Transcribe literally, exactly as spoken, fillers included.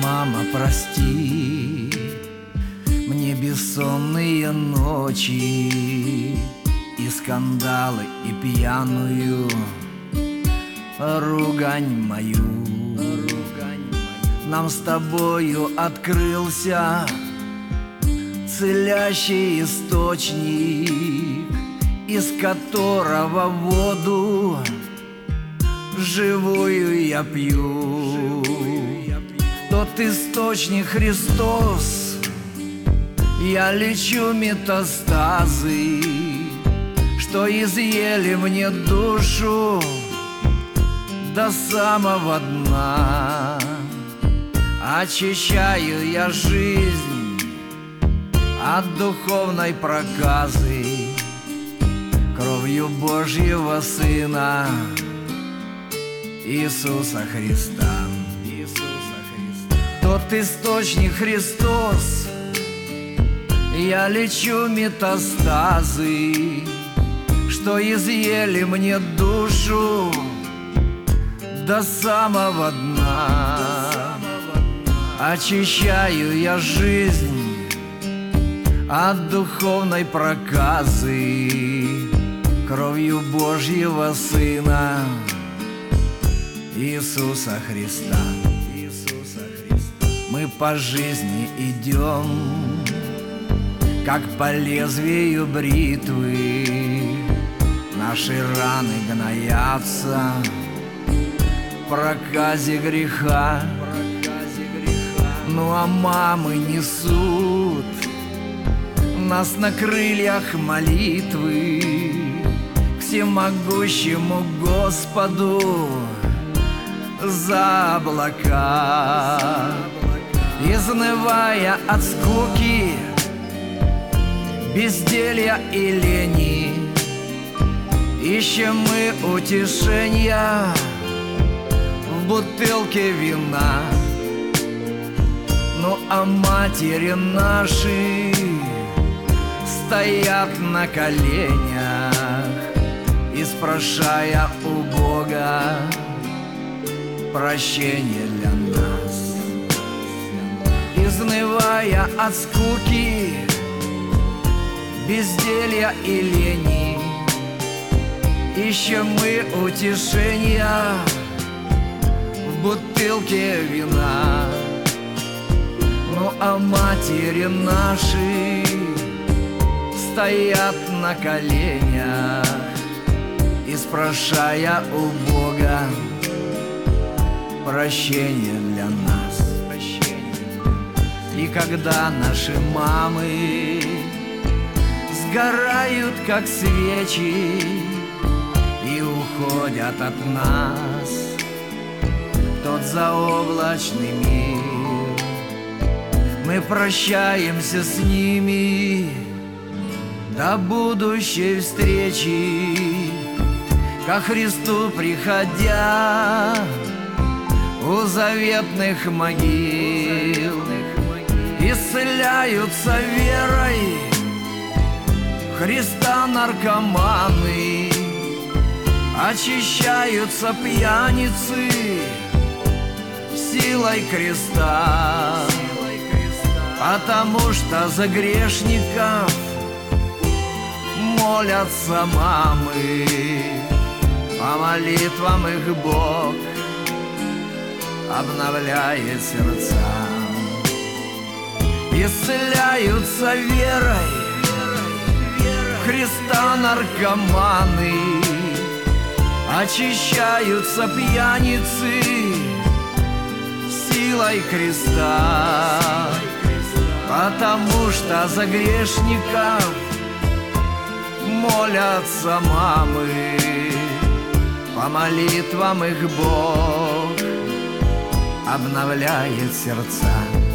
мама, прости мне бессонные ночи и скандалы, и пьяную ругань мою. Нам с тобою открылся целящий источник, из которого воду живую я пью. Тот источник Христос, я лечу метастазы, что изъели мне душу до самого дна. Очищаю я жизнь от духовной проказы кровью Божьего Сына Иисуса Христа. Иисуса Христа. Тот источник Христос, я лечу метастазы, что изъели мне душу до самого дна. Очищаю я жизнь от духовной проказы кровью Божьего Сына Иисуса Христа. Иисуса Христа. Мы по жизни идем, как по лезвию бритвы, наши раны гноятся в проказе греха. Ну а мамы несут нас на крыльях молитвы к всемогущему Господу за облака. Изнывая от скуки, безделья и лени, ищем мы утешения в бутылке вина. Ну а матери наши стоят на коленях, испрошая у Бога прощение для нас. Изнывая от скуки, безделья и лени, ищем мы утешения в бутылке вина. Ну а матери наши стоят на коленях, испрошая у Бога прощение для нас. И когда наши мамы сгорают, как свечи, и уходят от нас в тот заоблачный мир, мы прощаемся с ними до будущей встречи, ко Христу приходя у заветных могил. Исцеляются верой Христа наркоманы, очищаются пьяницы силой креста. Потому что за грешников молятся мамы, по молитвам их Бог обновляет сердца. Исцеляются верой Христа наркоманы, очищаются пьяницы силой креста. Потому что за грешников молятся мамы, по молитвам их Бог обновляет сердца.